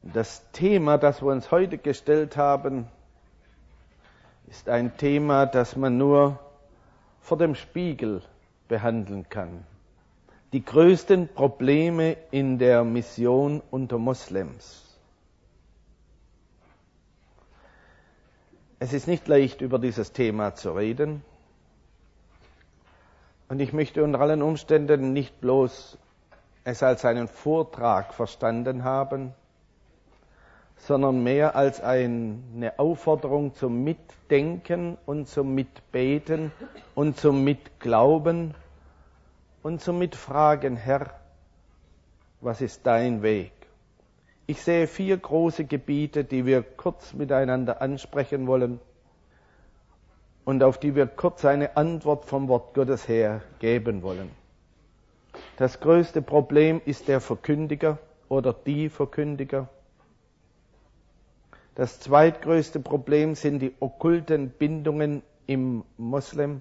Das Thema, das wir uns heute gestellt haben, ist ein Thema, das man nur vor dem Spiegel behandeln kann. Die größten Probleme in der Mission unter Moslems. Es ist nicht leicht, über dieses Thema zu reden. Und ich möchte unter allen Umständen nicht bloß es als einen Vortrag verstanden haben, sondern mehr als eine Aufforderung zum Mitdenken und zum Mitbeten und zum Mitglauben und zum Mitfragen, Herr, was ist dein Weg? Ich sehe 4 große Gebiete, die wir kurz miteinander ansprechen wollen und auf die wir kurz eine Antwort vom Wort Gottes her geben wollen. Das größte Problem ist der Verkündiger oder die Verkündiger. Das zweitgrößte Problem sind die okkulten Bindungen im Moslem.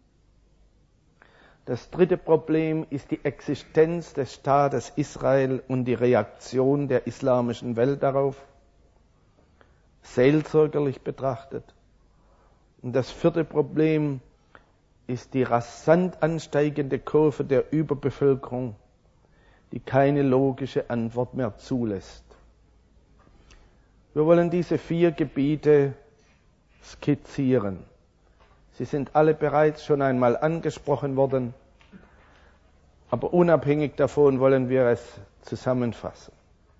Das dritte Problem ist die Existenz des Staates Israel und die Reaktion der islamischen Welt darauf, seelsorgerlich betrachtet. Und das vierte Problem ist die rasant ansteigende Kurve der Überbevölkerung, die keine logische Antwort mehr zulässt. Wir wollen diese 4 Gebiete skizzieren. Sie sind alle bereits schon einmal angesprochen worden, aber unabhängig davon wollen wir es zusammenfassen.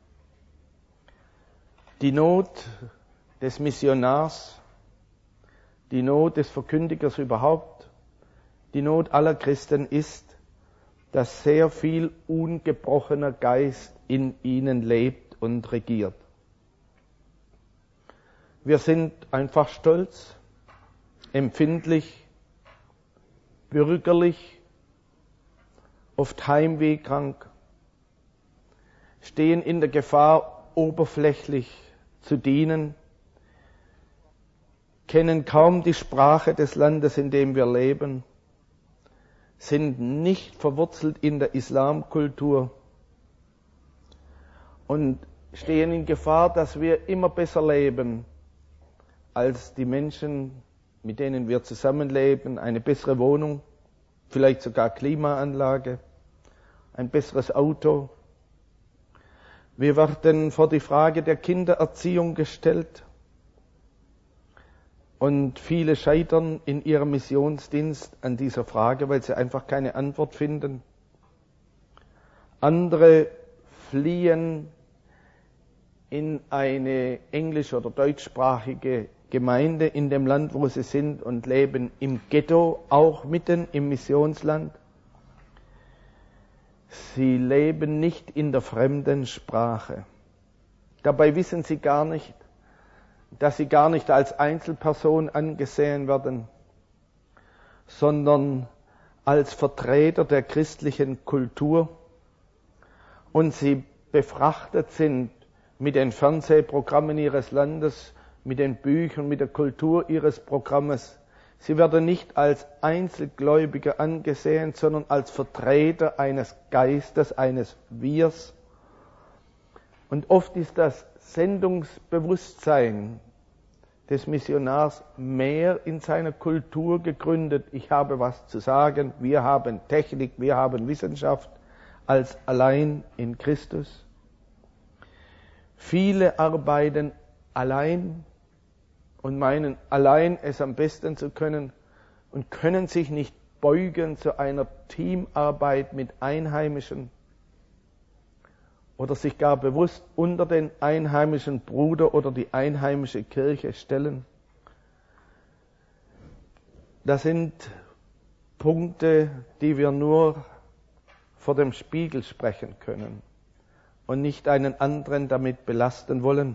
Die Not des Missionars, die Not des Verkündigers überhaupt, die Not aller Christen ist, dass sehr viel ungebrochener Geist in ihnen lebt und regiert. Wir sind einfach stolz, empfindlich, bürgerlich, oft heimwehkrank, stehen in der Gefahr, oberflächlich zu dienen, kennen kaum die Sprache des Landes, in dem wir leben, sind nicht verwurzelt in der Islamkultur und stehen in Gefahr, dass wir immer besser leben als die Menschen, mit denen wir zusammenleben, eine bessere Wohnung, vielleicht sogar Klimaanlage, ein besseres Auto. Wir werden vor die Frage der Kindererziehung gestellt und viele scheitern in ihrem Missionsdienst an dieser Frage, weil sie einfach keine Antwort finden. Andere fliehen in eine englisch- oder deutschsprachige Gemeinde in dem Land, wo sie sind, und leben im Ghetto, auch mitten im Missionsland. Sie leben nicht in der fremden Sprache. Dabei wissen sie gar nicht, dass sie gar nicht als Einzelperson angesehen werden, sondern als Vertreter der christlichen Kultur, und sie befrachtet sind mit den Fernsehprogrammen ihres Landes, mit den Büchern, mit der Kultur ihres Programmes. Sie werden nicht als Einzelgläubige angesehen, sondern als Vertreter eines Geistes, eines Wirs. Und oft ist das Sendungsbewusstsein des Missionars mehr in seiner Kultur gegründet. Ich habe was zu sagen, wir haben Technik, wir haben Wissenschaft, als allein in Christus. Viele arbeiten allein und meinen, allein es am besten zu können und können sich nicht beugen zu einer Teamarbeit mit Einheimischen oder sich gar bewusst unter den einheimischen Bruder oder die einheimische Kirche stellen. Das sind Punkte, die wir nur vor dem Spiegel sprechen können und nicht einen anderen damit belasten wollen.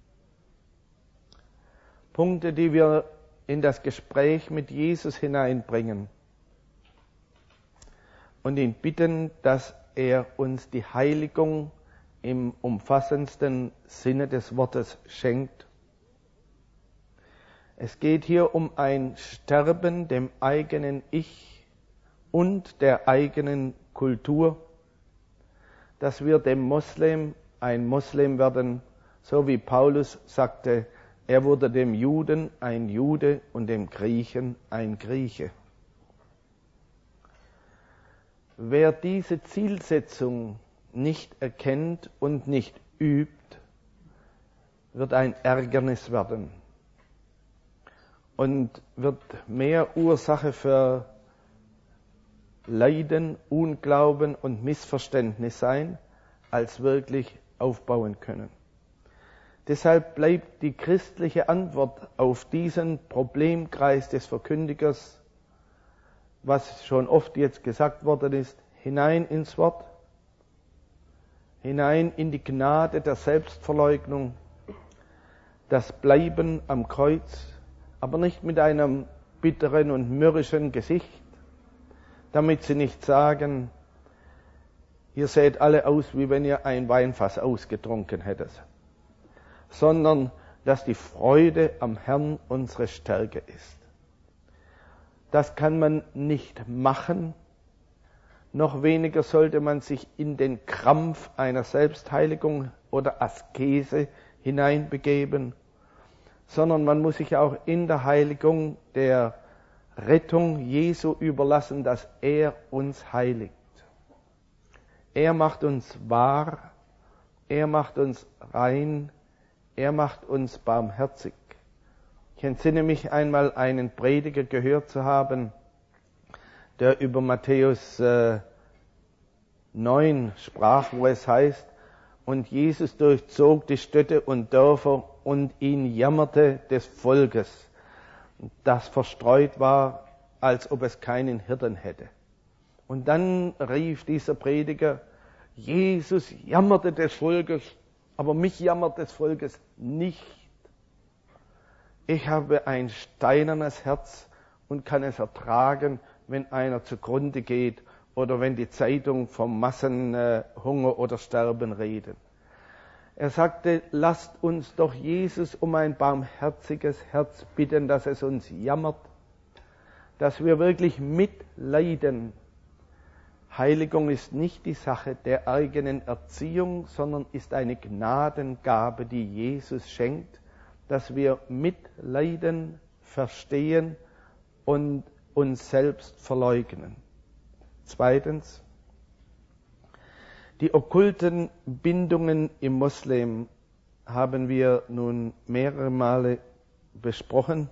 Punkte, die wir in das Gespräch mit Jesus hineinbringen und ihn bitten, dass er uns die Heiligung im umfassendsten Sinne des Wortes schenkt. Es geht hier um ein Sterben dem eigenen Ich und der eigenen Kultur, dass wir dem Moslem ein Moslem werden, so wie Paulus sagte, er wurde dem Juden ein Jude und dem Griechen ein Grieche. Wer diese Zielsetzung nicht erkennt und nicht übt, wird ein Ärgernis werden und wird mehr Ursache für Leiden, Unglauben und Missverständnis sein, als wirklich aufbauen können. Deshalb bleibt die christliche Antwort auf diesen Problemkreis des Verkündigers, was schon oft jetzt gesagt worden ist, hinein ins Wort, hinein in die Gnade der Selbstverleugnung, das Bleiben am Kreuz, aber nicht mit einem bitteren und mürrischen Gesicht, damit sie nicht sagen, ihr seht alle aus, wie wenn ihr ein Weinfass ausgetrunken hättet, sondern dass die Freude am Herrn unsere Stärke ist. Das kann man nicht machen, noch weniger sollte man sich in den Krampf einer Selbstheiligung oder Askese hineinbegeben, sondern man muss sich auch in der Heiligung der Rettung Jesu überlassen, dass er uns heiligt. Er macht uns wahr, er macht uns rein, er macht uns barmherzig. Ich entsinne mich einmal, einen Prediger gehört zu haben, der über Matthäus 9 sprach, wo es heißt, und Jesus durchzog die Städte und Dörfer und ihn jammerte des Volkes, das verstreut war, als ob es keinen Hirten hätte. Und dann rief dieser Prediger, Jesus jammerte des Volkes, aber mich jammert des Volkes nicht. Ich habe ein steinernes Herz und kann es ertragen, wenn einer zugrunde geht oder wenn die Zeitung vom Massenhunger oder Sterben reden. Er sagte, lasst uns doch Jesus um ein barmherziges Herz bitten, dass es uns jammert, dass wir wirklich mitleiden. Heiligung ist nicht die Sache der eigenen Erziehung, sondern ist eine Gnadengabe, die Jesus schenkt, dass wir mitleiden, verstehen und uns selbst verleugnen. Zweitens, die okkulten Bindungen im Moslem haben wir nun mehrere Male besprochen.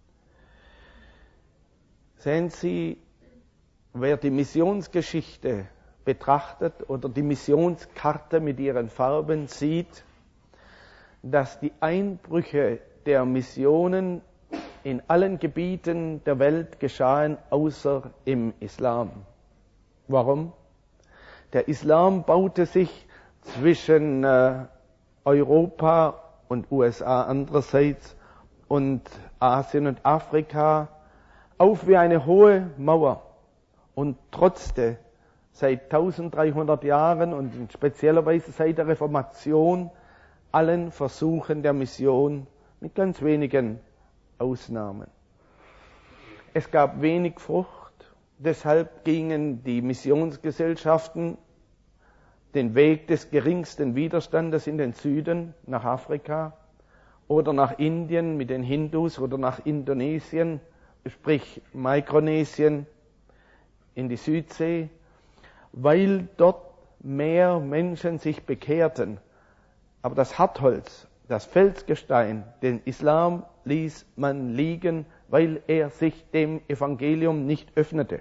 Sehen Sie, wer die Missionsgeschichte betrachtet oder die Missionskarte mit ihren Farben sieht, dass die Einbrüche der Missionen in allen Gebieten der Welt geschahen, außer im Islam. Warum? Der Islam baute sich zwischen Europa und USA andererseits und Asien und Afrika auf wie eine hohe Mauer und trotzte seit 1300 Jahren und in spezieller Weise seit der Reformation allen Versuchen der Mission mit ganz wenigen Ausnahmen. Es gab wenig Frucht, deshalb gingen die Missionsgesellschaften den Weg des geringsten Widerstandes in den Süden, nach Afrika oder nach Indien mit den Hindus oder nach Indonesien, sprich Mikronesien, in die Südsee, weil dort mehr Menschen sich bekehrten. Aber das Hartholz, das Felsgestein, den Islam ließ man liegen, weil er sich dem Evangelium nicht öffnete.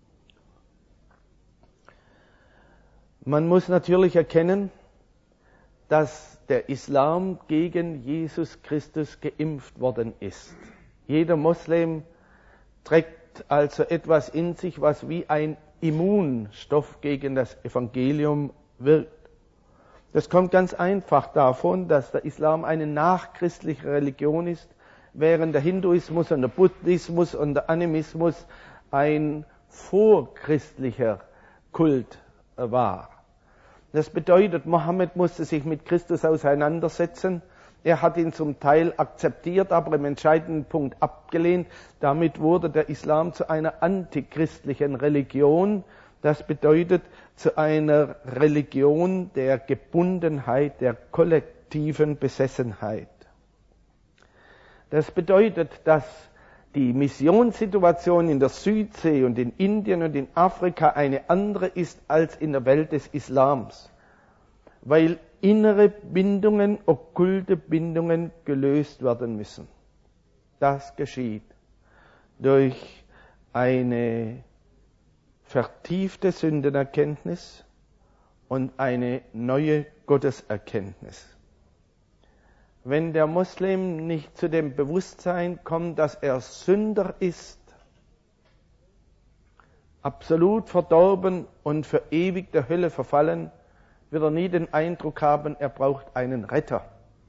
Man muss natürlich erkennen, dass der Islam gegen Jesus Christus geimpft worden ist. Jeder Moslem trägt also etwas in sich, was wie ein Immunstoff gegen das Evangelium wirkt. Das kommt ganz einfach davon, dass der Islam eine nachchristliche Religion ist, während der Hinduismus und der Buddhismus und der Animismus ein vorchristlicher Kult war. Das bedeutet, Mohammed musste sich mit Christus auseinandersetzen. Er hat ihn zum Teil akzeptiert, aber im entscheidenden Punkt abgelehnt. Damit wurde der Islam zu einer antichristlichen Religion. Das bedeutet zu einer Religion der Gebundenheit, der tiefen Besessenheit. Das bedeutet, dass die Missionssituation in der Südsee und in Indien und in Afrika eine andere ist als in der Welt des Islams, weil innere Bindungen, okkulte Bindungen gelöst werden müssen. Das geschieht durch eine vertiefte Sündenerkenntnis und eine neue Gotteserkenntnis. Wenn der Muslim nicht zu dem Bewusstsein kommt, dass er Sünder ist, absolut verdorben und für ewig der Hölle verfallen, wird er nie den Eindruck haben, er braucht einen Retter.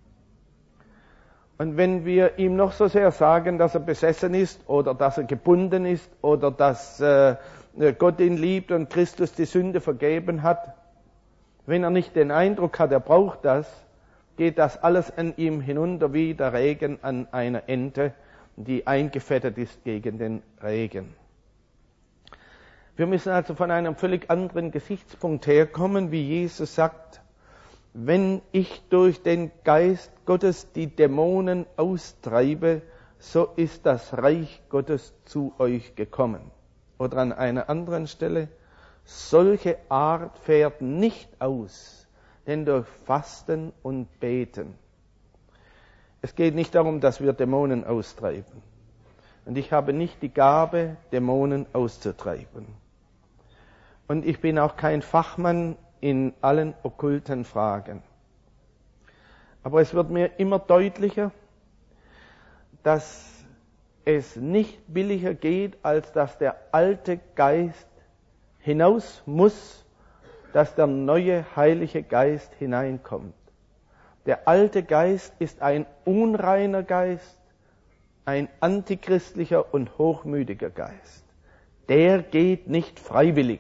Und wenn wir ihm noch so sehr sagen, dass er besessen ist oder dass er gebunden ist oder dass Gott ihn liebt und Christus die Sünde vergeben hat, wenn er nicht den Eindruck hat, er braucht das, geht das alles an ihm hinunter wie der Regen an einer Ente, die eingefettet ist gegen den Regen. Wir müssen also von einem völlig anderen Gesichtspunkt herkommen, wie Jesus sagt, wenn ich durch den Geist Gottes die Dämonen austreibe, so ist das Reich Gottes zu euch gekommen. Oder an einer anderen Stelle, solche Art fährt nicht aus, denn durch Fasten und Beten. Es geht nicht darum, dass wir Dämonen austreiben. Und ich habe nicht die Gabe, Dämonen auszutreiben. Und ich bin auch kein Fachmann in allen okkulten Fragen. Aber es wird mir immer deutlicher, dass es nicht billiger geht, als dass der alte Geist hinaus muss, dass der neue Heilige Geist hineinkommt. Der alte Geist ist ein unreiner Geist, ein antichristlicher und hochmütiger Geist. Der geht nicht freiwillig.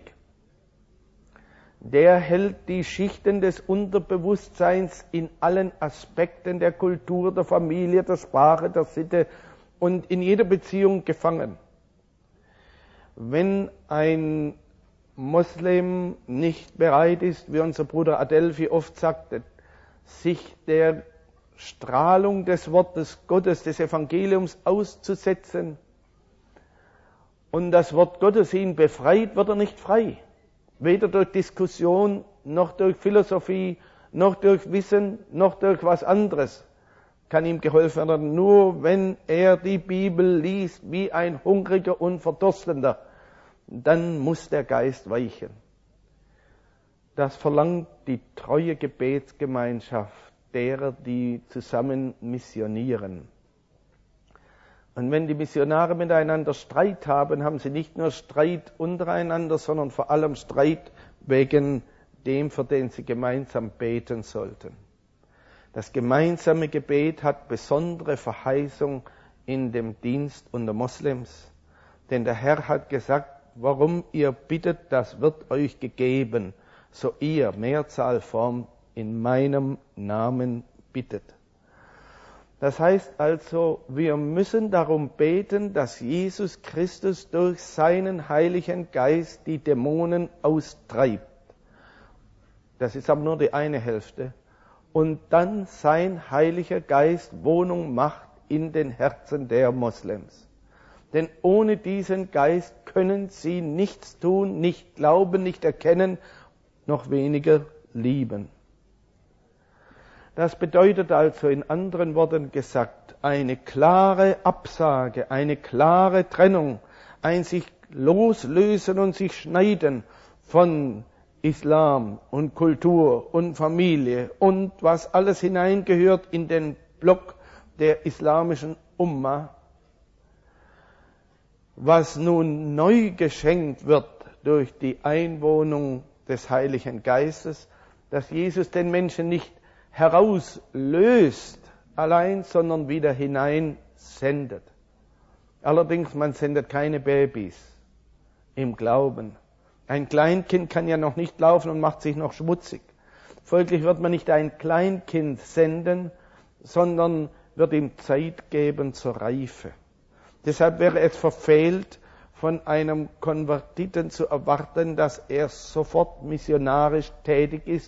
Der hält die Schichten des Unterbewusstseins in allen Aspekten der Kultur, der Familie, der Sprache, der Sitte und in jeder Beziehung gefangen. Wenn ein Moslem nicht bereit ist, wie unser Bruder Adelphi oft sagte, sich der Strahlung des Wortes Gottes, des Evangeliums auszusetzen und das Wort Gottes ihn befreit, wird er nicht frei. Weder durch Diskussion, noch durch Philosophie, noch durch Wissen, noch durch was anderes kann ihm geholfen werden. Nur wenn er die Bibel liest wie ein Hungriger und Verdurstender, dann muss der Geist weichen. Das verlangt die treue Gebetsgemeinschaft derer, die zusammen missionieren. Und wenn die Missionare miteinander Streit haben, haben sie nicht nur Streit untereinander, sondern vor allem Streit wegen dem, für den sie gemeinsam beten sollten. Das gemeinsame Gebet hat besondere Verheißung in dem Dienst unter Moslems. Denn der Herr hat gesagt, warum ihr bittet, das wird euch gegeben, so ihr, Mehrzahlform, in meinem Namen bittet. Das heißt also, wir müssen darum beten, dass Jesus Christus durch seinen Heiligen Geist die Dämonen austreibt. Das ist aber nur die eine Hälfte. Und dann sein Heiliger Geist Wohnung macht in den Herzen der Moslems. Denn ohne diesen Geist können sie nichts tun, nicht glauben, nicht erkennen, noch weniger lieben. Das bedeutet also in anderen Worten gesagt, eine klare Absage, eine klare Trennung, ein sich loslösen und sich schneiden von Islam und Kultur und Familie und was alles hineingehört in den Block der islamischen Umma, was nun neu geschenkt wird durch die Einwohnung des Heiligen Geistes, dass Jesus den Menschen nicht herauslöst allein, sondern wieder hineinsendet. Allerdings, man sendet keine Babys im Glauben. Ein Kleinkind kann ja noch nicht laufen und macht sich noch schmutzig. Folglich wird man nicht ein Kleinkind senden, sondern wird ihm Zeit geben zur Reife. Deshalb wäre es verfehlt, von einem Konvertiten zu erwarten, dass er sofort missionarisch tätig ist,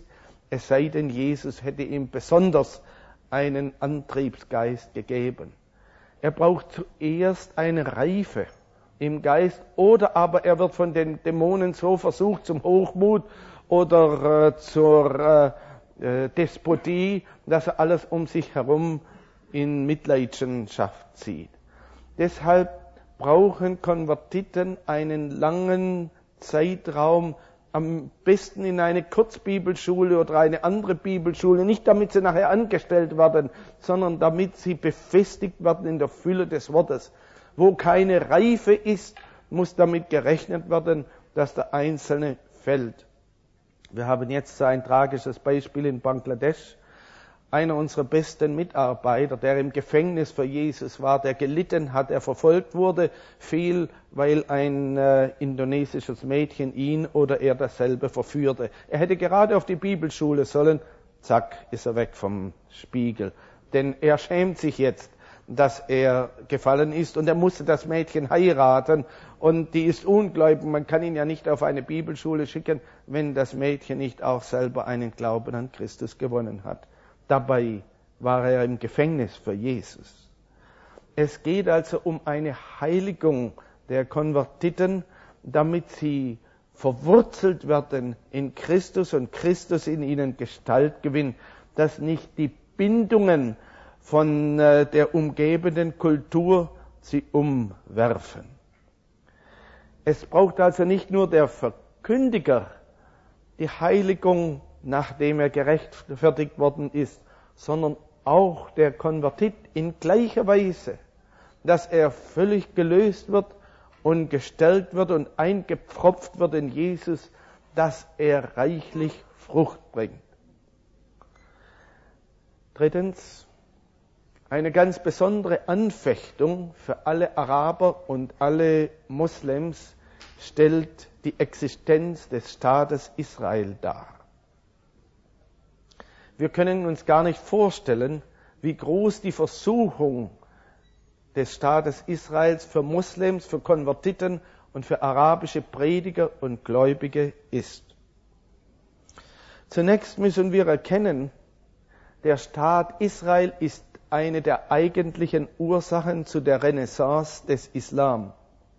es sei denn, Jesus hätte ihm besonders einen Antriebsgeist gegeben. Er braucht zuerst eine Reife im Geist, oder aber er wird von den Dämonen so versucht zum Hochmut oder zur Despotie, dass er alles um sich herum in Mitleidenschaft zieht. Deshalb brauchen Konvertiten einen langen Zeitraum, am besten in eine Kurzbibelschule oder eine andere Bibelschule, nicht damit sie nachher angestellt werden, sondern damit sie befestigt werden in der Fülle des Wortes. Wo keine Reife ist, muss damit gerechnet werden, dass der Einzelne fällt. Wir haben jetzt so ein tragisches Beispiel in Bangladesch. Einer unserer besten Mitarbeiter, der im Gefängnis für Jesus war, der gelitten hat, der verfolgt wurde, fiel, weil ein indonesisches Mädchen ihn oder er dasselbe verführte. Er hätte gerade auf die Bibelschule sollen, zack, ist er weg vom Spiegel. Denn er schämt sich jetzt, dass er gefallen ist, und er musste das Mädchen heiraten, und die ist ungläubig. Man kann ihn ja nicht auf eine Bibelschule schicken, wenn das Mädchen nicht auch selber einen Glauben an Christus gewonnen hat. Dabei war er im Gefängnis für Jesus. Es geht also um eine Heiligung der Konvertiten, damit sie verwurzelt werden in Christus und Christus in ihnen Gestalt gewinnt, dass nicht die Bindungen von der umgebenden Kultur sie umwerfen. Es braucht also nicht nur der Verkündiger die Heiligung, nachdem er gerechtfertigt worden ist, sondern auch der Konvertit in gleicher Weise, dass er völlig gelöst wird und gestellt wird und eingepfropft wird in Jesus, dass er reichlich Frucht bringt. Drittens, eine ganz besondere Anfechtung für alle Araber und alle Moslems stellt die Existenz des Staates Israel dar. Wir können uns gar nicht vorstellen, wie groß die Versuchung des Staates Israels für Moslems, für Konvertiten und für arabische Prediger und Gläubige ist. Zunächst müssen wir erkennen, der Staat Israel ist eine der eigentlichen Ursachen zu der Renaissance des Islam.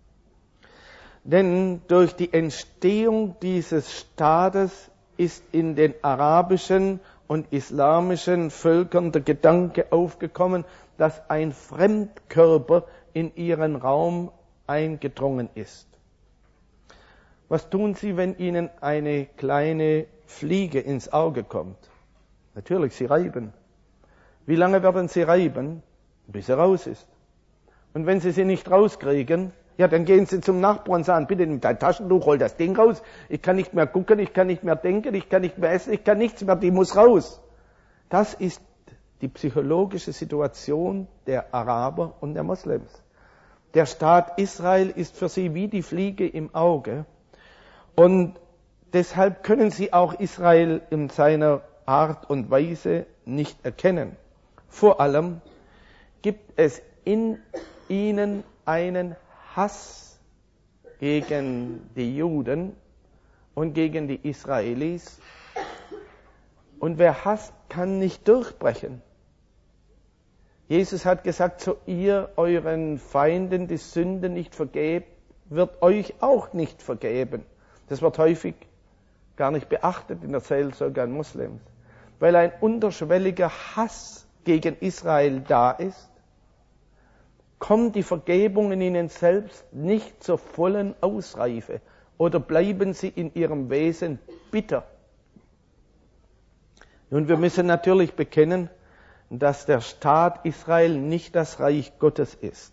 Denn durch die Entstehung dieses Staates ist in den arabischen und islamischen Völkern der Gedanke aufgekommen, dass ein Fremdkörper in ihren Raum eingedrungen ist. Was tun Sie, wenn Ihnen eine kleine Fliege ins Auge kommt? Natürlich, Sie reiben. Wie lange werden Sie reiben? Bis sie raus ist. Und wenn Sie sie nicht rauskriegen, ja, dann gehen Sie zum Nachbarn und sagen, bitte nimm dein Taschentuch, hol das Ding raus. Ich kann nicht mehr gucken, ich kann nicht mehr denken, ich kann nicht mehr essen, ich kann nichts mehr, die muss raus. Das ist die psychologische Situation der Araber und der Moslems. Der Staat Israel ist für sie wie die Fliege im Auge. Und deshalb können sie auch Israel in seiner Art und Weise nicht erkennen. Vor allem gibt es in ihnen einen Hass gegen die Juden und gegen die Israelis. Und wer hasst, kann nicht durchbrechen. Jesus hat gesagt, so ihr euren Feinden die Sünde nicht vergebt, wird euch auch nicht vergeben. Das wird häufig gar nicht beachtet in der Seelsorge an Moslems, weil ein unterschwelliger Hass gegen Israel da ist, kommt die Vergebung in ihnen selbst nicht zur vollen Ausreife oder bleiben sie in ihrem Wesen bitter. Nun, wir müssen natürlich bekennen, dass der Staat Israel nicht das Reich Gottes ist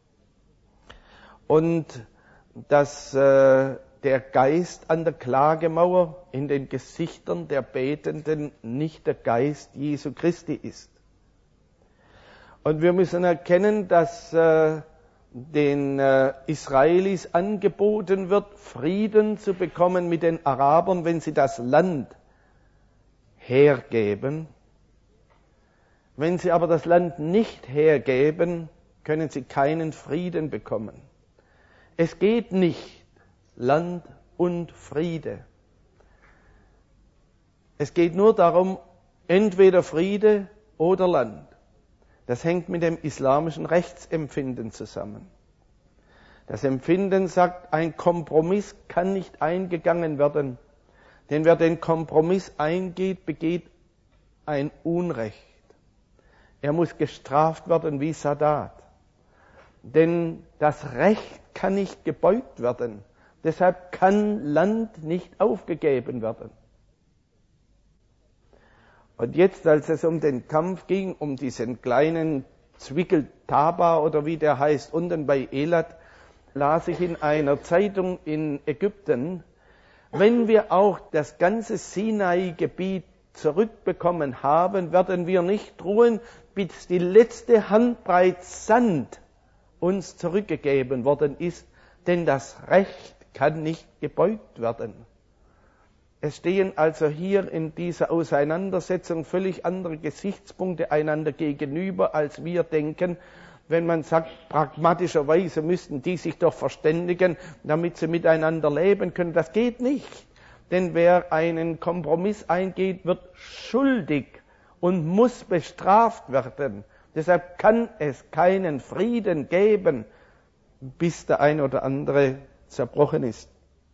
und dass der Geist an der Klagemauer in den Gesichtern der Betenden nicht der Geist Jesu Christi ist. Und wir müssen erkennen, dass den Israelis angeboten wird, Frieden zu bekommen mit den Arabern, wenn sie das Land hergeben. Wenn sie aber das Land nicht hergeben, können sie keinen Frieden bekommen. Es geht nicht Land und Friede. Es geht nur darum, entweder Friede oder Land. Das hängt mit dem islamischen Rechtsempfinden zusammen. Das Empfinden sagt, ein Kompromiss kann nicht eingegangen werden, denn wer den Kompromiss eingeht, begeht ein Unrecht. Er muss gestraft werden wie Sadat. Denn das Recht kann nicht gebeugt werden. Deshalb kann Land nicht aufgegeben werden. Und jetzt, als es um den Kampf ging, um diesen kleinen Zwickel Taba oder wie der heißt, unten bei Elat, las ich in einer Zeitung in Ägypten, wenn wir auch das ganze Sinai-Gebiet zurückbekommen haben, werden wir nicht ruhen, bis die letzte Handbreit Sand uns zurückgegeben worden ist, denn das Recht kann nicht gebeugt werden. Es stehen also hier in dieser Auseinandersetzung völlig andere Gesichtspunkte einander gegenüber, als wir denken, wenn man sagt, pragmatischerweise müssten die sich doch verständigen, damit sie miteinander leben können. Das geht nicht, denn wer einen Kompromiss eingeht, wird schuldig und muss bestraft werden. Deshalb kann es keinen Frieden geben, bis der ein oder andere zerbrochen ist.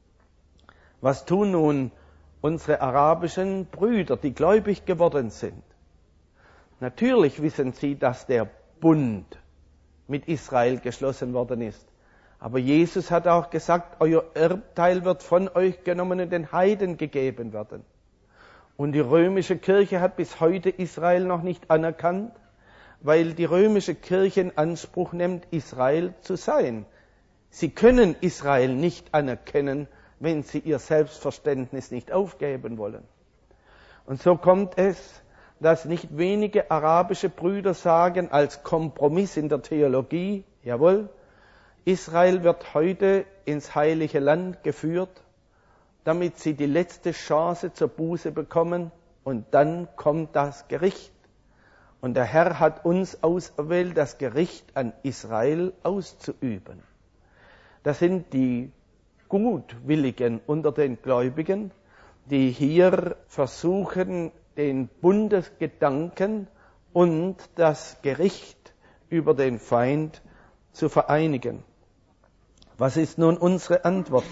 Was tun nun unsere arabischen Brüder, die gläubig geworden sind? Natürlich wissen sie, dass der Bund mit Israel geschlossen worden ist. Aber Jesus hat auch gesagt, euer Erbteil wird von euch genommen und den Heiden gegeben werden. Und die römische Kirche hat bis heute Israel noch nicht anerkannt, weil die römische Kirche in Anspruch nimmt, Israel zu sein. Sie können Israel nicht anerkennen, wenn sie ihr Selbstverständnis nicht aufgeben wollen. Und so kommt es, dass nicht wenige arabische Brüder sagen, als Kompromiss in der Theologie, jawohl, Israel wird heute ins heilige Land geführt, damit sie die letzte Chance zur Buße bekommen, und dann kommt das Gericht. Und der Herr hat uns auserwählt, das Gericht an Israel auszuüben. Das sind die Gutwilligen unter den Gläubigen, die hier versuchen, den Bundesgedanken und das Gericht über den Feind zu vereinigen. Was ist nun unsere Antwort?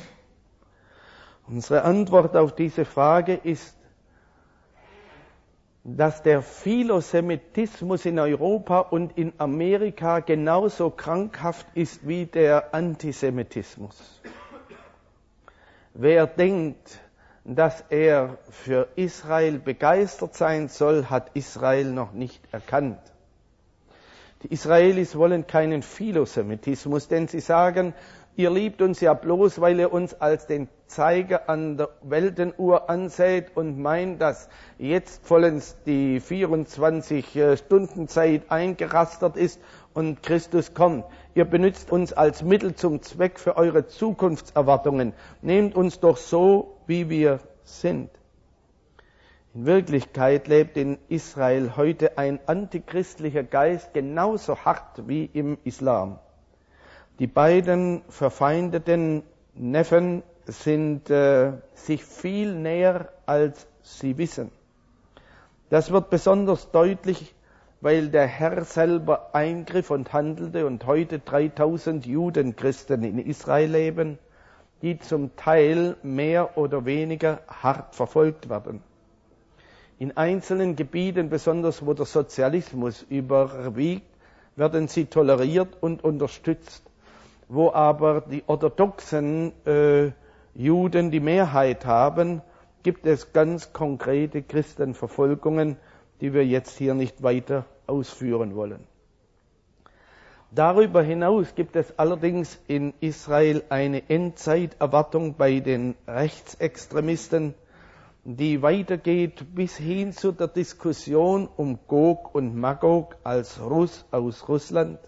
Unsere Antwort auf diese Frage ist, dass der Philosemitismus in Europa und in Amerika genauso krankhaft ist wie der Antisemitismus. Wer denkt, dass er für Israel begeistert sein soll, hat Israel noch nicht erkannt. Die Israelis wollen keinen Philosemitismus, denn sie sagen, ihr liebt uns ja bloß, weil ihr uns als den Zeiger an der Weltenuhr anseht und meint, dass jetzt vollends die 24-Stunden-Zeit eingerastert ist und Christus kommt. Ihr benutzt uns als Mittel zum Zweck für eure Zukunftserwartungen. Nehmt uns doch so, wie wir sind. In Wirklichkeit lebt in Israel heute ein antichristlicher Geist genauso hart wie im Islam. Die beiden verfeindeten Neffen sind sich viel näher, als sie wissen. Das wird besonders deutlich, weil der Herr selber eingriff und handelte und heute 3000 Judenchristen in Israel leben, die zum Teil mehr oder weniger hart verfolgt werden. In einzelnen Gebieten, besonders wo der Sozialismus überwiegt, werden sie toleriert und unterstützt. Wo aber die orthodoxen Juden die Mehrheit haben, gibt es ganz konkrete Christenverfolgungen, die wir jetzt hier nicht weiter ausführen wollen. Darüber hinaus gibt es allerdings in Israel eine Endzeiterwartung bei den Rechtsextremisten, die weitergeht bis hin zu der Diskussion um Gog und Magog als Russ aus Russland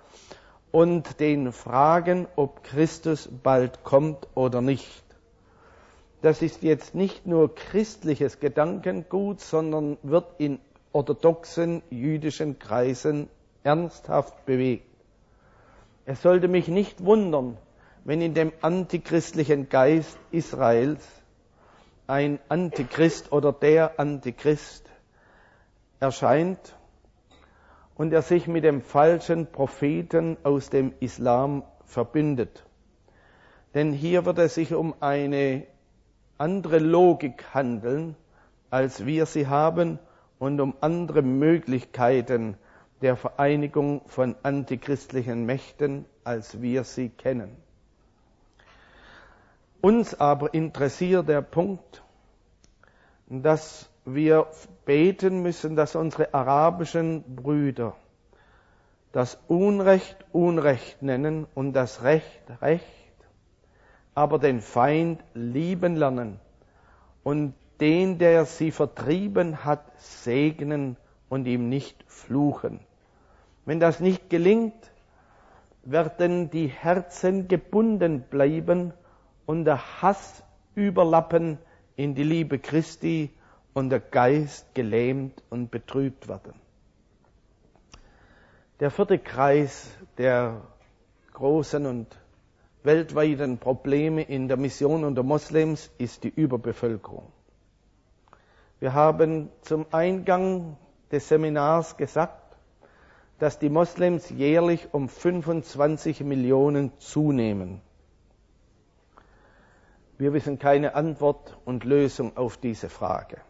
und den Fragen, ob Christus bald kommt oder nicht. Das ist jetzt nicht nur christliches Gedankengut, sondern wird in orthodoxen jüdischen Kreisen ernsthaft bewegt. Es sollte mich nicht wundern, wenn in dem antichristlichen Geist Israels ein Antichrist oder der Antichrist erscheint und er sich mit dem falschen Propheten aus dem Islam verbindet. Denn hier wird es sich um eine andere Logik handeln, als wir sie haben, und um andere Möglichkeiten der Vereinigung von antichristlichen Mächten, als wir sie kennen. Uns aber interessiert der Punkt, dass wir beten müssen, dass unsere arabischen Brüder das Unrecht Unrecht nennen und das Recht Recht, aber den Feind lieben lernen und den, der sie vertrieben hat, segnen und ihm nicht fluchen. Wenn das nicht gelingt, werden die Herzen gebunden bleiben und der Hass überlappen in die Liebe Christi und der Geist gelähmt und betrübt werden. Der vierte Kreis der großen und weltweiten Probleme in der Mission unter Moslems ist die Überbevölkerung. Wir haben zum Eingang des Seminars gesagt, dass die Moslems jährlich um 25 Millionen zunehmen. Wir wissen keine Antwort und Lösung auf diese Frage.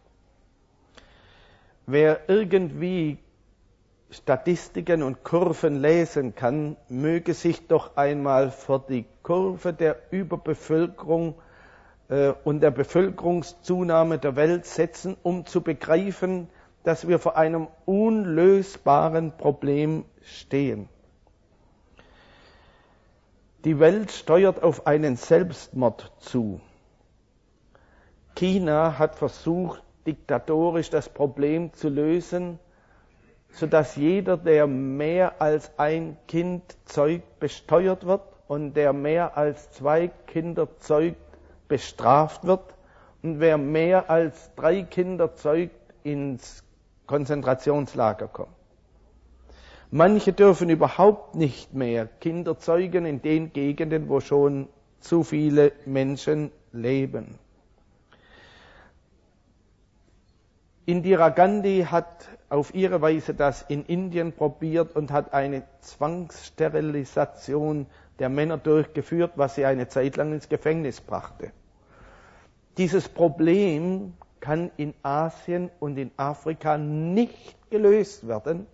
Wer irgendwie Statistiken und Kurven lesen kann, möge sich doch einmal vor die Kurve der Überbevölkerung und der Bevölkerungszunahme der Welt setzen, um zu begreifen, dass wir vor einem unlösbaren Problem stehen. Die Welt steuert auf einen Selbstmord zu. China hat versucht, diktatorisch das Problem zu lösen, sodass jeder, der mehr als ein Kind zeugt, besteuert wird und der mehr als 2 Kinder zeugt, bestraft wird und wer mehr als 3 Kinder zeugt, ins Konzentrationslager kommt. Manche dürfen überhaupt nicht mehr Kinder zeugen in den Gegenden, wo schon zu viele Menschen leben. Indira Gandhi hat auf ihre Weise das in Indien probiert und hat eine Zwangssterilisation der Männer durchgeführt, was sie eine Zeit lang ins Gefängnis brachte. Dieses Problem kann in Asien und in Afrika nicht gelöst werden,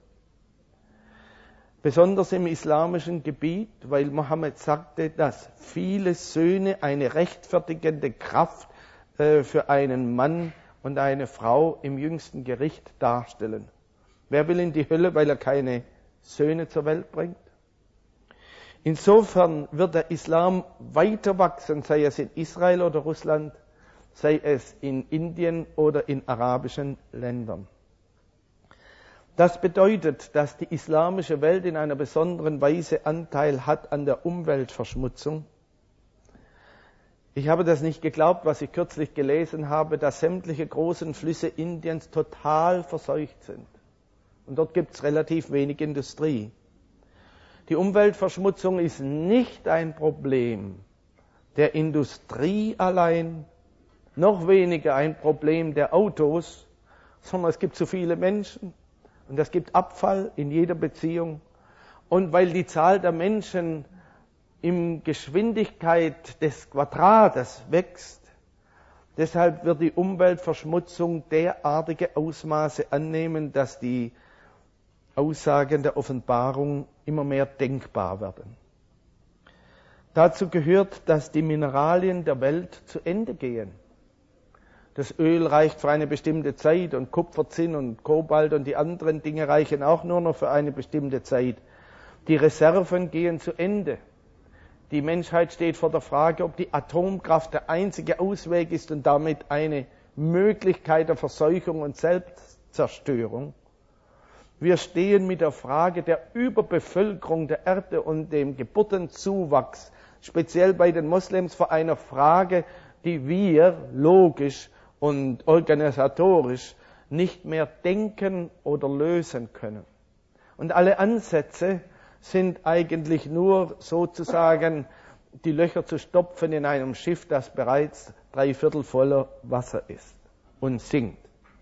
besonders im islamischen Gebiet, weil Mohammed sagte, dass viele Söhne eine rechtfertigende Kraft für einen Mann und eine Frau im jüngsten Gericht darstellen. Wer will in die Hölle, weil er keine Söhne zur Welt bringt? Insofern wird der Islam weiter wachsen, sei es in Israel oder Russland, sei es in Indien oder in arabischen Ländern. Das bedeutet, dass die islamische Welt in einer besonderen Weise Anteil hat an der Umweltverschmutzung. Ich habe das nicht geglaubt, was ich kürzlich gelesen habe, dass sämtliche großen Flüsse Indiens total verseucht sind. Und dort gibt es relativ wenig Industrie. Die Umweltverschmutzung ist nicht ein Problem der Industrie allein, noch weniger ein Problem der Autos, sondern es gibt zu viele Menschen und es gibt Abfall in jeder Beziehung. Und weil die Zahl der Menschen in Geschwindigkeit des Quadrates wächst, deshalb wird die Umweltverschmutzung derartige Ausmaße annehmen, dass die Aussagen der Offenbarung immer mehr denkbar werden. Dazu gehört, dass die Mineralien der Welt zu Ende gehen. Das Öl reicht für eine bestimmte Zeit und Kupfer, Zinn und Kobalt und die anderen Dinge reichen auch nur noch für eine bestimmte Zeit. Die Reserven gehen zu Ende. Die Menschheit steht vor der Frage, ob die Atomkraft der einzige Ausweg ist und damit eine Möglichkeit der Verseuchung und Selbstzerstörung. Wir stehen mit der Frage der Überbevölkerung der Erde und dem Geburtenzuwachs, speziell bei den Moslems, vor einer Frage, die wir logisch und organisatorisch nicht mehr denken oder lösen können. Und alle Ansätze sind eigentlich nur sozusagen die Löcher zu stopfen in einem Schiff, das bereits 3/4 voller Wasser ist und sinkt.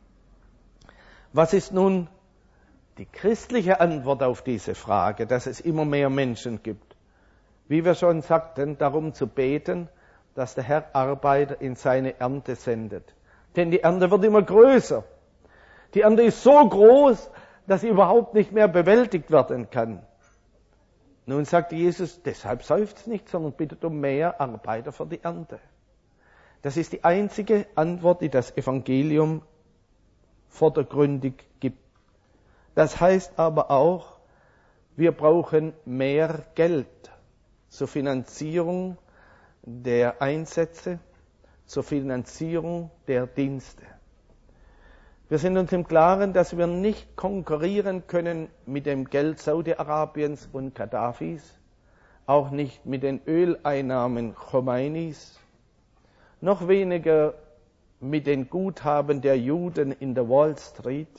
Was ist nun die christliche Antwort auf diese Frage, dass es immer mehr Menschen gibt? Wie wir schon sagten, darum zu beten, dass der Herr Arbeiter in seine Ernte sendet. Denn die Ernte wird immer größer. Die Ernte ist so groß, dass sie überhaupt nicht mehr bewältigt werden kann. Nun sagt Jesus, deshalb seufzt nicht, sondern bittet um mehr Arbeiter für die Ernte. Das ist die einzige Antwort, die das Evangelium vordergründig gibt. Das heißt aber auch, wir brauchen mehr Geld zur Finanzierung der Einsätze, zur Finanzierung der Dienste. Wir sind uns im Klaren, dass wir nicht konkurrieren können mit dem Geld Saudi-Arabiens und Gaddafis, auch nicht mit den Öleinnahmen Khomeinis, noch weniger mit den Guthaben der Juden in der Wall Street.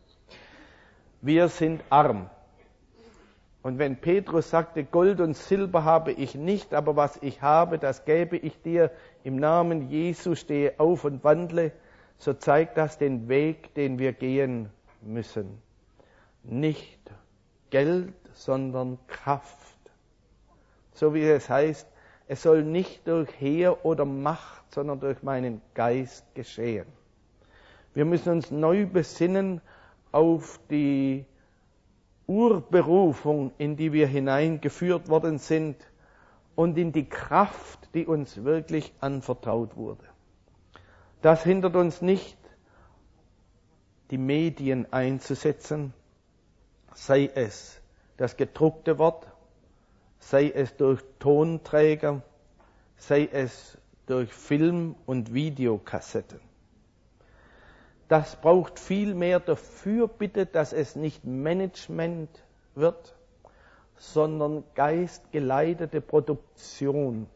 Wir sind arm. Und wenn Petrus sagte, Gold und Silber habe ich nicht, aber was ich habe, das gebe ich dir, im Namen Jesu stehe auf und wandle, so zeigt das den Weg, den wir gehen müssen. Nicht Geld, sondern Kraft. So wie es heißt, es soll nicht durch Heer oder Macht, sondern durch meinen Geist geschehen. Wir müssen uns neu besinnen auf die Urberufung, in die wir hineingeführt worden sind und in die Kraft, die uns wirklich anvertraut wurde. Das hindert uns nicht, die Medien einzusetzen, sei es das gedruckte Wort, sei es durch Tonträger, sei es durch Film- und Videokassetten. Das braucht viel mehr dafür, bitte, dass es nicht Management wird, sondern geistgeleitete Produktion.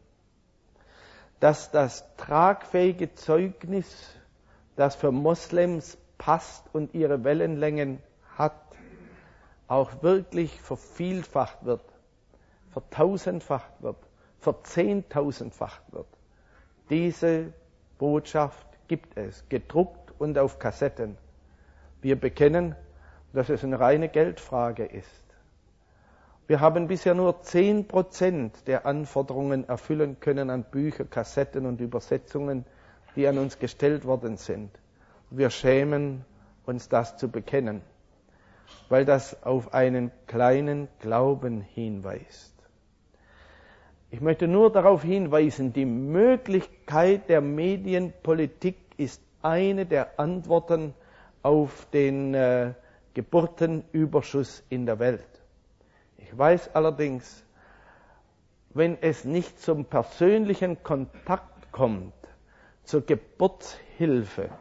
Dass das tragfähige Zeugnis, das für Moslems passt und ihre Wellenlängen hat, auch wirklich vervielfacht wird, vertausendfacht wird, verzehntausendfacht wird. Diese Botschaft gibt es, gedruckt und auf Kassetten. Wir bekennen, dass es eine reine Geldfrage ist. Wir haben bisher nur 10% der Anforderungen erfüllen können an Bücher, Kassetten und Übersetzungen, die an uns gestellt worden sind. Wir schämen uns, das zu bekennen, weil das auf einen kleinen Glauben hinweist. Ich möchte nur darauf hinweisen, die Möglichkeit der Medienpolitik ist eine der Antworten auf den Geburtenüberschuss in der Welt. Ich weiß allerdings, wenn es nicht zum persönlichen Kontakt kommt, zur Geburtshilfe,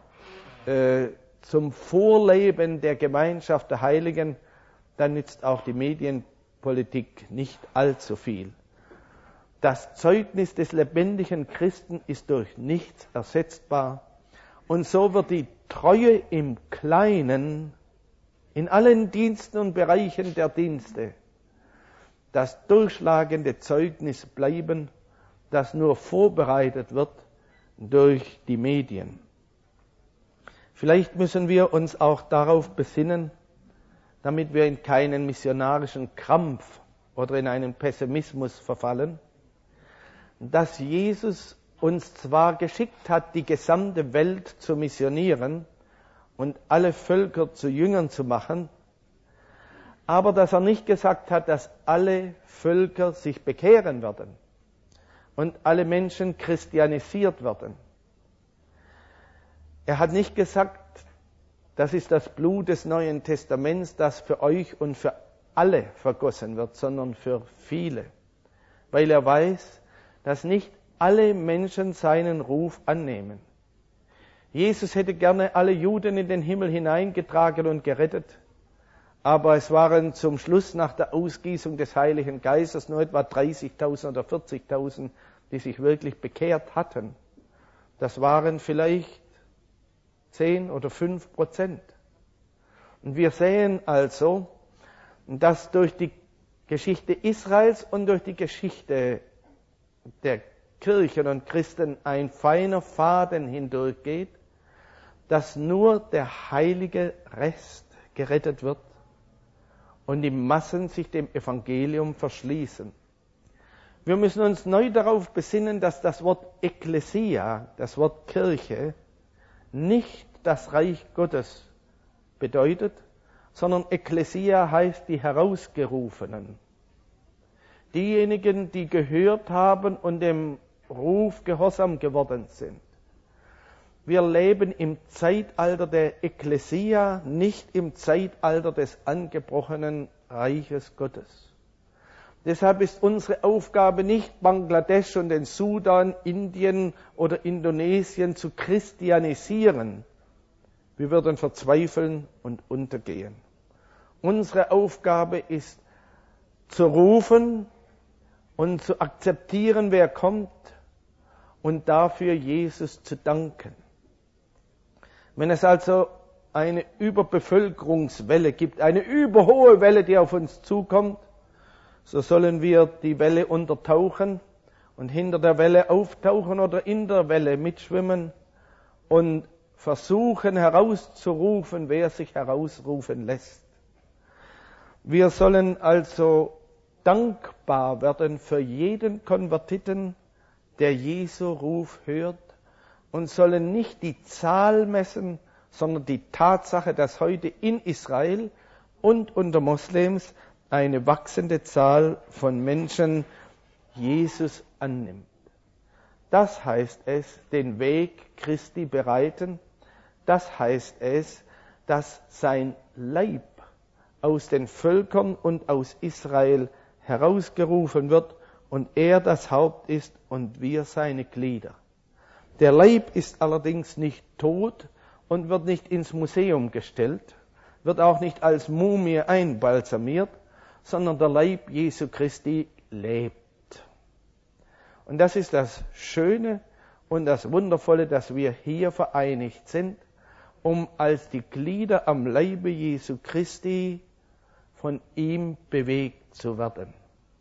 zum Vorleben der Gemeinschaft der Heiligen, dann nützt auch die Medienpolitik nicht allzu viel. Das Zeugnis des lebendigen Christen ist durch nichts ersetzbar. Und so wird die Treue im Kleinen, in allen Diensten und Bereichen der Dienste, das durchschlagende Zeugnis bleiben, das nur vorbereitet wird durch die Medien. Vielleicht müssen wir uns auch darauf besinnen, damit wir in keinen missionarischen Krampf oder in einen Pessimismus verfallen, dass Jesus uns zwar geschickt hat, die gesamte Welt zu missionieren und alle Völker zu Jüngern zu machen, aber dass er nicht gesagt hat, dass alle Völker sich bekehren werden und alle Menschen christianisiert werden. Er hat nicht gesagt, das ist das Blut des Neuen Testaments, das für euch und für alle vergossen wird, sondern für viele, weil er weiß, dass nicht alle Menschen seinen Ruf annehmen. Jesus hätte gerne alle Juden in den Himmel hineingetragen und gerettet, aber es waren zum Schluss nach der Ausgießung des Heiligen Geistes nur etwa 30.000 oder 40.000, die sich wirklich bekehrt hatten. Das waren vielleicht 10 oder 5%. Und wir sehen also, dass durch die Geschichte Israels und durch die Geschichte der Kirchen und Christen ein feiner Faden hindurchgeht, dass nur der heilige Rest gerettet wird und die Massen sich dem Evangelium verschließen. Wir müssen uns neu darauf besinnen, dass das Wort Ekklesia, das Wort Kirche, nicht das Reich Gottes bedeutet, sondern Ekklesia heißt die Herausgerufenen. Diejenigen, die gehört haben und dem Ruf gehorsam geworden sind. Wir leben im Zeitalter der Ekklesia, nicht im Zeitalter des angebrochenen Reiches Gottes. Deshalb ist unsere Aufgabe nicht, Bangladesch und den Sudan, Indien oder Indonesien zu christianisieren. Wir würden verzweifeln und untergehen. Unsere Aufgabe ist, zu rufen und zu akzeptieren, wer kommt, und dafür Jesus zu danken. Wenn es also eine Überbevölkerungswelle gibt, eine überhohe Welle, die auf uns zukommt, so sollen wir die Welle untertauchen und hinter der Welle auftauchen oder in der Welle mitschwimmen und versuchen herauszurufen, wer sich herausrufen lässt. Wir sollen also dankbar werden für jeden Konvertiten, der Jesu Ruf hört, und sollen nicht die Zahl messen, sondern die Tatsache, dass heute in Israel und unter Moslems eine wachsende Zahl von Menschen Jesus annimmt. Das heißt es, den Weg Christi bereiten. Das heißt es, dass sein Leib aus den Völkern und aus Israel herausgerufen wird und er das Haupt ist und wir seine Glieder. Der Leib ist allerdings nicht tot und wird nicht ins Museum gestellt, wird auch nicht als Mumie einbalsamiert, sondern der Leib Jesu Christi lebt. Und das ist das Schöne und das Wundervolle, dass wir hier vereinigt sind, um als die Glieder am Leibe Jesu Christi von ihm bewegt zu werden.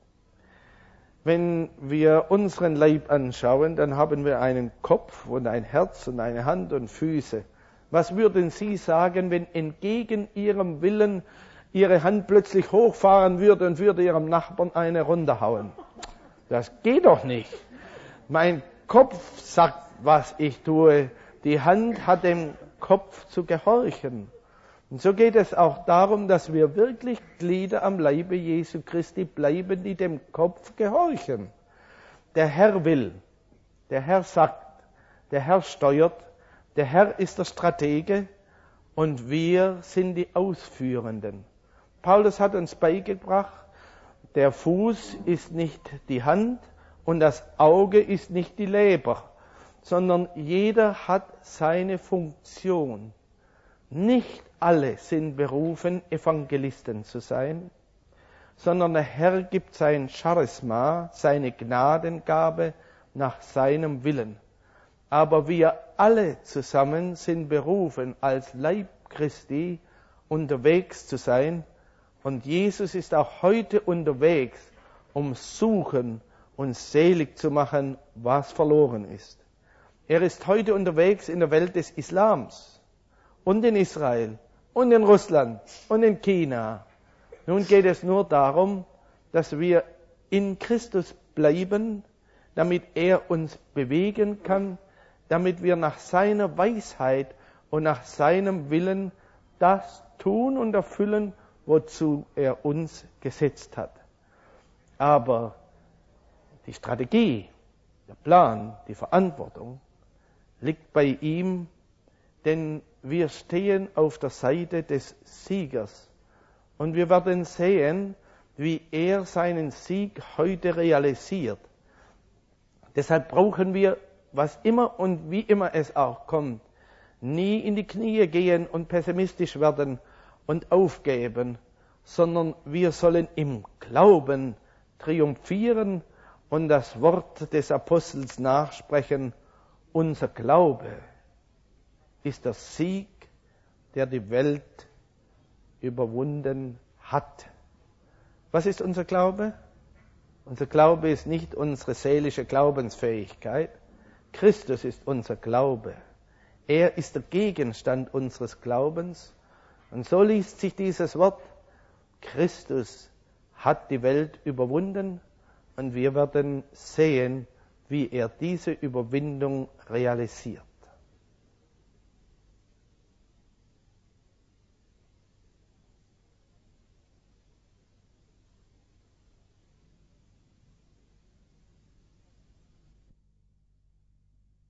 Wenn wir unseren Leib anschauen, dann haben wir einen Kopf und ein Herz und eine Hand und Füße. Was würden Sie sagen, wenn entgegen Ihrem Willen Ihre Hand plötzlich hochfahren würde und würde Ihrem Nachbarn eine runterhauen? Das geht doch nicht. Mein Kopf sagt, was ich tue. Die Hand hat dem Kopf zu gehorchen. Und so geht es auch darum, dass wir wirklich Glieder am Leibe Jesu Christi bleiben, die dem Kopf gehorchen. Der Herr will, der Herr sagt, der Herr steuert, der Herr ist der Stratege und wir sind die Ausführenden. Paulus hat uns beigebracht, der Fuß ist nicht die Hand und das Auge ist nicht die Leber, sondern jeder hat seine Funktion. Nicht alle sind berufen, Evangelisten zu sein, sondern der Herr gibt sein Charisma, seine Gnadengabe nach seinem Willen. Aber wir alle zusammen sind berufen, als Leib Christi unterwegs zu sein. Und Jesus ist auch heute unterwegs, um suchen und selig zu machen, was verloren ist. Er ist heute unterwegs in der Welt des Islams und in Israel und in Russland und in China. Nun geht es nur darum, dass wir in Christus bleiben, damit er uns bewegen kann, damit wir nach seiner Weisheit und nach seinem Willen das tun und erfüllen, wozu er uns gesetzt hat. Aber die Strategie, der Plan, die Verantwortung liegt bei ihm, denn wir stehen auf der Seite des Siegers. Und wir werden sehen, wie er seinen Sieg heute realisiert. Deshalb brauchen wir, was immer und wie immer es auch kommt, nie in die Knie gehen und pessimistisch werden und aufgeben, sondern wir sollen im Glauben triumphieren und das Wort des Apostels nachsprechen. Unser Glaube ist der Sieg, der die Welt überwunden hat. Was ist unser Glaube? Unser Glaube ist nicht unsere seelische Glaubensfähigkeit. Christus ist unser Glaube. Er ist der Gegenstand unseres Glaubens. Und so liest sich dieses Wort: Christus hat die Welt überwunden, und wir werden sehen, wie er diese Überwindung realisiert.